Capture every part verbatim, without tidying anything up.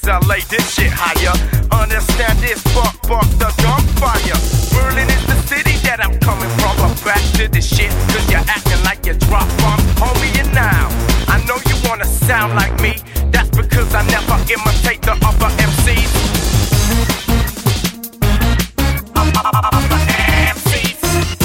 I lay this shit higher. Understand this, fuck, fuck the gunfire. Berlin is the city that I'm coming from. But back to the shit, cause you're acting like you drop bombs. Homie, and now, I know you wanna sound like me. That's because I never imitate the other M Cs. Other M Cs.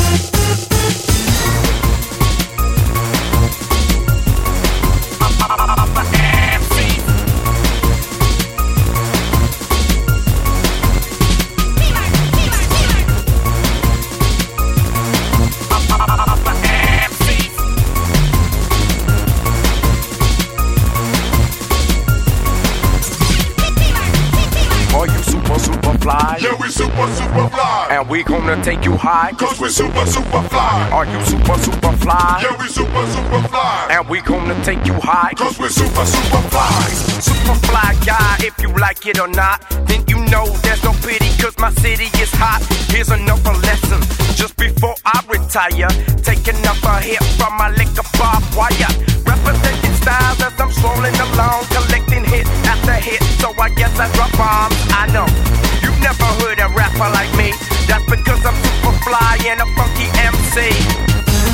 Fly. Yeah, we super, super fly. And we gonna take you high. Cause we super, super fly. Are you super, super fly? Yeah, we super, super fly. And we gonna take you high. Cause we super, super fly. Super fly guy, if you like it or not, then you know there's no pity cause my city is hot. Here's another lesson, just before I retire. Take another hit from my liquor bar wire. Representing styles as I'm strolling along, collecting hit after hit. So I guess I drop bombs, I know. You've never heard a rapper like me. That's because I'm super fly and a funky M C.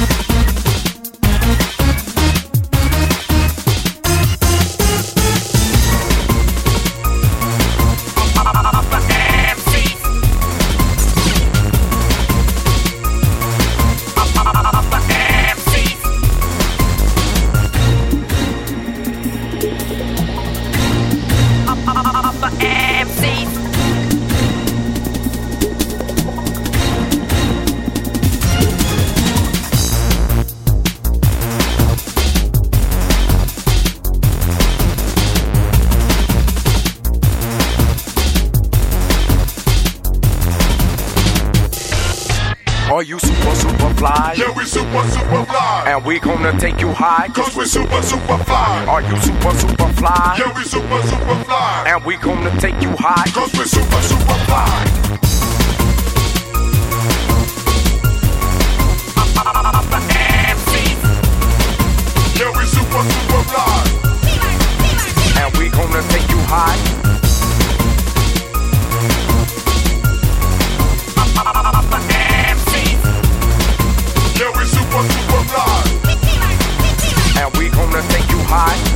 Are you super, super fly? Yeah, we super, super fly. And we gonna take you high. Cause we super, super fly. Are you super, super fly? Yeah, we super, super fly. And we gonna take you high. Cause we super, super fly. M Cs. Yeah, we super, super fly. And we gonna take you high. Yeah, we super, super fly. And we gonna take you high.